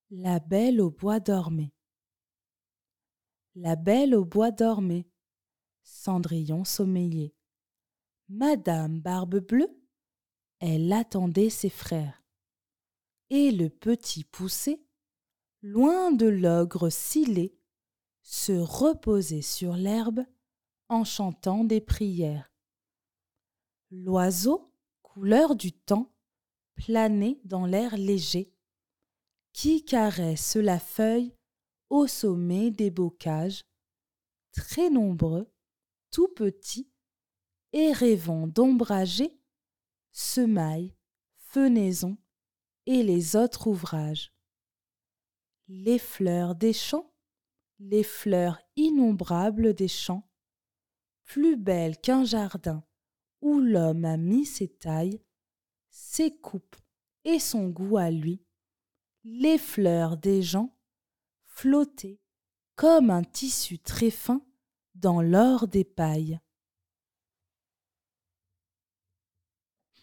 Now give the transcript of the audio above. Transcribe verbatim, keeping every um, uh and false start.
La Belle au bois dormait. La Belle au bois dormait. Cendrillon sommeillait. Madame Barbe-Bleue, elle attendait ses frères. Et le petit Poucet, loin de l'ogre scellé, se reposait sur l'herbe en chantant des prières. L'oiseau, couleur du temps, planait dans l'air léger, qui caresse la feuille au sommet des bocages, très nombreux, tout petits, et rêvant d'ombrager semailles, fenaisons et les autres ouvrages. Les fleurs des champs, les fleurs innombrables des champs, plus belles qu'un jardin où l'homme a mis ses tailles, ses coupes et son goût à lui, les fleurs des gens flottaient comme un tissu très fin dans l'or des pailles.